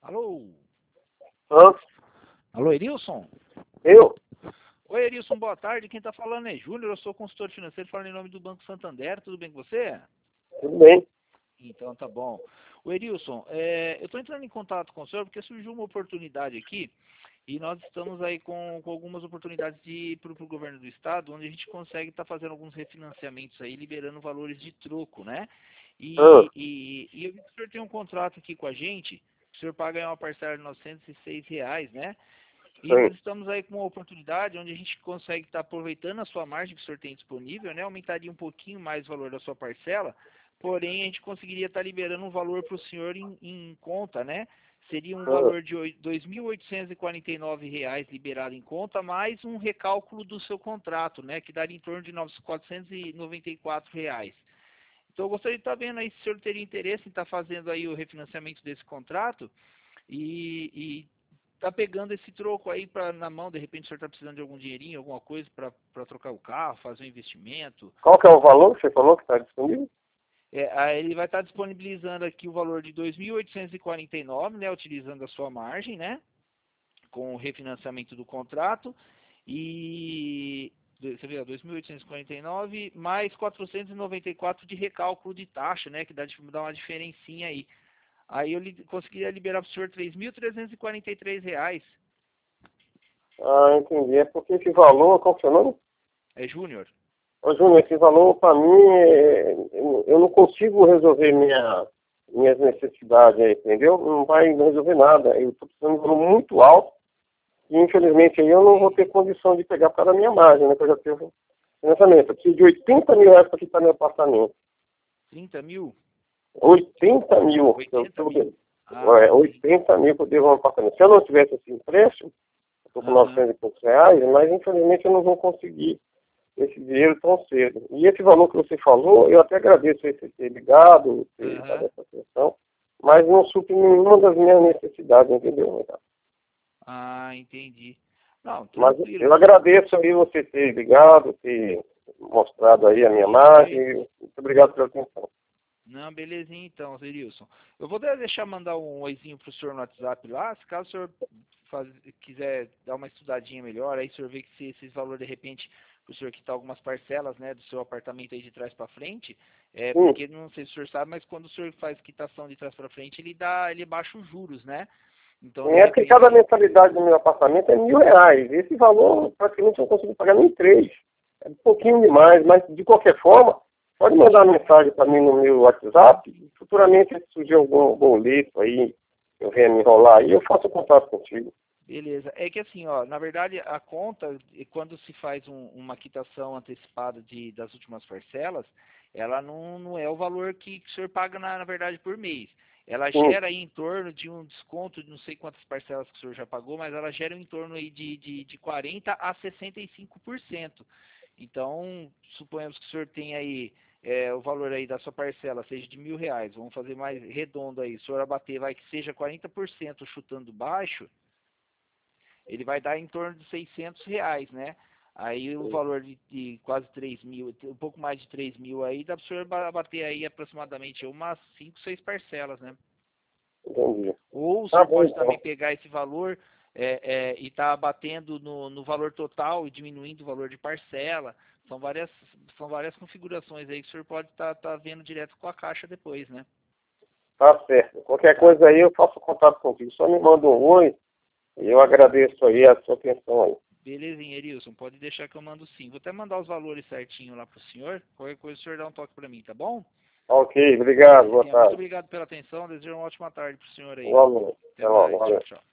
Alô? Hã? Alô, Erilson? Eu? Oi, Erilson, boa tarde. Quem está falando é Júnior, eu sou consultor financeiro, falando em nome do Banco Santander. Tudo bem com você? Tudo bem. Então, tá bom. O Erilson, eu estou entrando em contato com o senhor porque surgiu uma oportunidade aqui e nós estamos aí com algumas oportunidades para o governo do estado, onde a gente consegue estar fazendo alguns refinanciamentos aí, liberando valores de troco, né? Hã? E eu vi que o senhor tem um contrato aqui com a gente, o senhor paga aí uma parcela de R$ 906, né? E nós Sim. estamos aí com uma oportunidade onde a gente consegue estar aproveitando a sua margem que o senhor tem disponível, né? Aumentaria um pouquinho mais o valor da sua parcela, porém a gente conseguiria estar liberando um valor para o senhor em conta, né? Seria um Hã? valor de R$ 2.849 liberado em conta, mais um recálculo do seu contrato, né? Que daria em torno de R$ 494. Então eu gostaria de estar vendo aí se o senhor teria interesse em estar fazendo aí o refinanciamento desse contrato e tá pegando esse troco aí na mão, de repente o senhor está precisando de algum dinheirinho, alguma coisa para trocar o carro, fazer um investimento. Qual que é o valor que você falou que está disponível? Aí ele vai estar disponibilizando aqui o valor de R$ 2.849, né, utilizando a sua margem, né, com o refinanciamento do contrato, e você vê, 2.849 mais 494 de recálculo de taxa, né, que dá uma diferencinha aí. Aí eu conseguiria liberar para o senhor R$ 3.343. Ah, entendi. É porque esse valor, qual que é o nome? É Júnior. Ô, Júnior, esse valor, para mim, eu não consigo resolver minhas necessidades aí, entendeu? Não vai resolver nada. Eu estou precisando de um valor muito alto e, infelizmente, aí eu não vou ter condição de pegar por causa da minha margem, né? Que eu já tenho financiamento. Eu preciso de R$ 80.000 para quitar meu apartamento. 30 mil? 80.000. 80 mil. Ah, É, entendi. 80.000 para eu devolver um apartamento. Se eu não tivesse esse empréstimo, estou com Aham. 900 e poucos reais, mas infelizmente eu não vou conseguir esse dinheiro tão cedo. E esse valor que você falou, eu até agradeço você ter ligado, ter dado Aham. essa atenção, mas não supre nenhuma das minhas necessidades, entendeu? Ah, entendi. Não, Mas tranquilo. eu agradeço aí você ter ligado, ter mostrado aí a minha Imagina. margem. Muito obrigado pela atenção. Não, belezinha então, Zerilson. Eu vou deixar mandar um oizinho pro senhor no WhatsApp lá, se caso o senhor quiser dar uma estudadinha melhor, aí o senhor vê que se esses valores de repente o senhor quitar algumas parcelas, né, do seu apartamento aí de trás para frente, Sim, porque não sei se o senhor sabe, mas quando o senhor faz quitação de trás para frente, ele baixa os juros, né? Então, de é porque cada repente, mensalidade do meu apartamento é R$ 1.000. Esse valor praticamente eu não consigo pagar nem 3. É um pouquinho demais, mas de qualquer forma, pode mandar mensagem para mim no meu WhatsApp. Futuramente, se surgir algum boleto aí, eu venha me enrolar aí, eu faço contato contigo. beleza. É que assim, ó, na verdade, a conta, quando se faz uma quitação antecipada das últimas parcelas, ela não é o valor que o senhor paga, na verdade, por mês. Ela Sim, gera aí em torno de um desconto de não sei quantas parcelas que o senhor já pagou, mas ela gera em torno aí de 40% a 65%. Então, suponhamos que o senhor tem aí o valor aí da sua parcela, seja de R$ 1.000, vamos fazer mais redondo aí, o senhor abater, vai que seja 40% chutando baixo, ele vai dar em torno de R$ 600, né? Aí o valor de quase 3 mil, um pouco mais de 3 mil aí, dá para o senhor bater aí aproximadamente umas 5, 6 parcelas, né? entendi. Ou o Tá senhor bom, pode também então. pegar esse valor e tá batendo no valor total e diminuindo o valor de parcela. São várias configurações aí que o senhor pode tá vendo direto com a caixa depois, né? Tá certo. Qualquer Tá? coisa aí, eu faço contato contigo. Só me manda um oi e eu agradeço aí a sua atenção aí. Belezinha, Erilson. Pode deixar que eu mando sim. Vou até mandar os valores certinho lá pro senhor. Qualquer coisa o senhor dá um toque para mim, tá bom? Ok, obrigado. Boa Belezinha. Muito tarde. obrigado pela atenção. Desejo uma ótima tarde pro senhor aí. Igualmente. Até Até logo. mais. Tchau, Valeu. tchau.